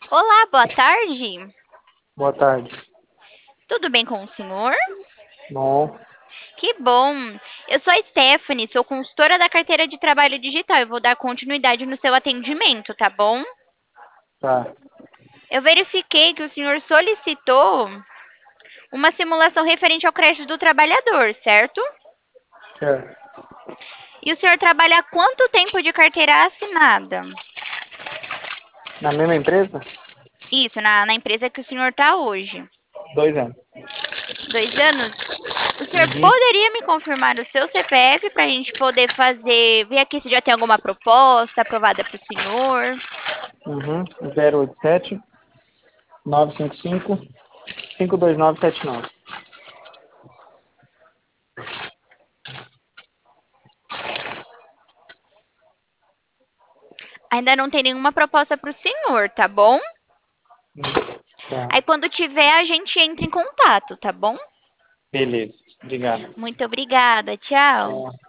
Olá, boa tarde. Boa tarde. Tudo bem com o senhor? Bom, Que bom. Eu sou a Stephanie, sou consultora da carteira de trabalho digital. Eu vou dar continuidade no seu atendimento, tá bom? tá. Eu verifiquei que o senhor solicitou uma simulação referente ao crédito do trabalhador, certo? Certo. E o senhor trabalha há quanto tempo de carteira assinada? Na mesma empresa? Isso, na empresa que o senhor está hoje. 2 anos. 2 anos? O senhor Uhum. poderia me confirmar o seu CPF para a gente poder ver aqui se já tem alguma proposta aprovada para o senhor? Uhum. 087 955 52979. Ainda não tem nenhuma proposta para o senhor, tá bom? Tá. Aí quando tiver, a gente entra em contato, tá bom? Beleza. Obrigado. Muito obrigada, tchau. Tchau.